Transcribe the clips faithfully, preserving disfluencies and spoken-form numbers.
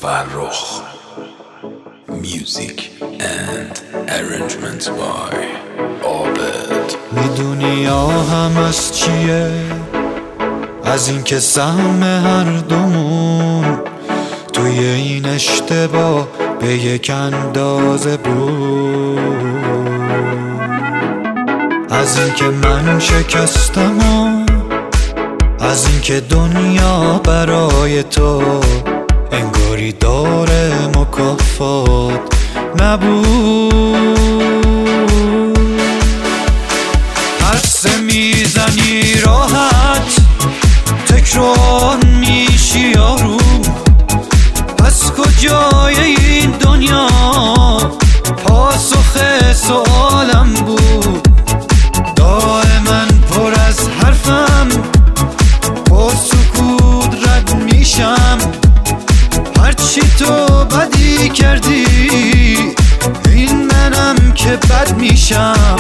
فرخ. Music and arrangements by عابد. میدونی آهم از چیه؟ از این که سهم هر دومون توی این اشتباه به یک اندازه بود. از این که من شکستم و از این که دنیا برای تو انگاری داره مکافات نبود. حرف میزنی راحت، تکرار میشی آروم. پس کجای این دنیا پاسخ سوالم بود. دائما پر از حرفم، با سکوت رد میشم. هرچی تو بدی کردی این منم که بد میشم.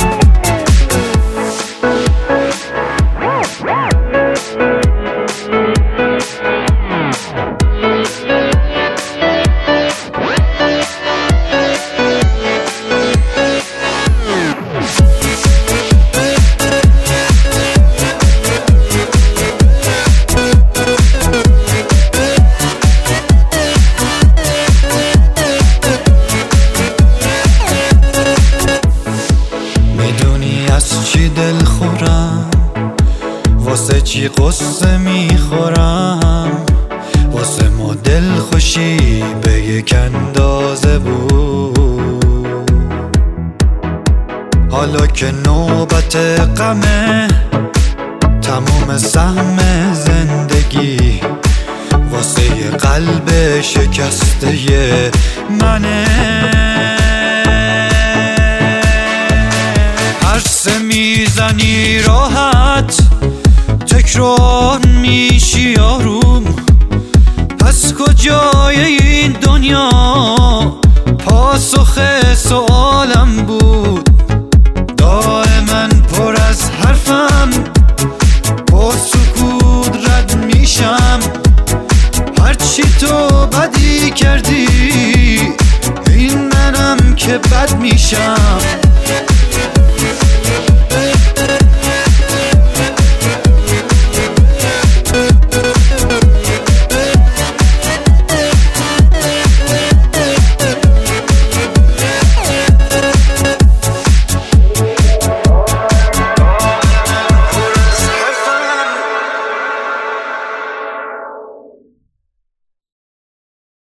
از چی دل خورم، واسه چی قصه میخورم. واسه ما دل خوشی به یک اندازه بود. حالا که نوبت غمه، تموم سهم زندگی واسه یه قلب شکسته منه. عرصه میزنی راحت، تکرار میشی آروم. پس کجای این دنیا پاسخ سوالم بود.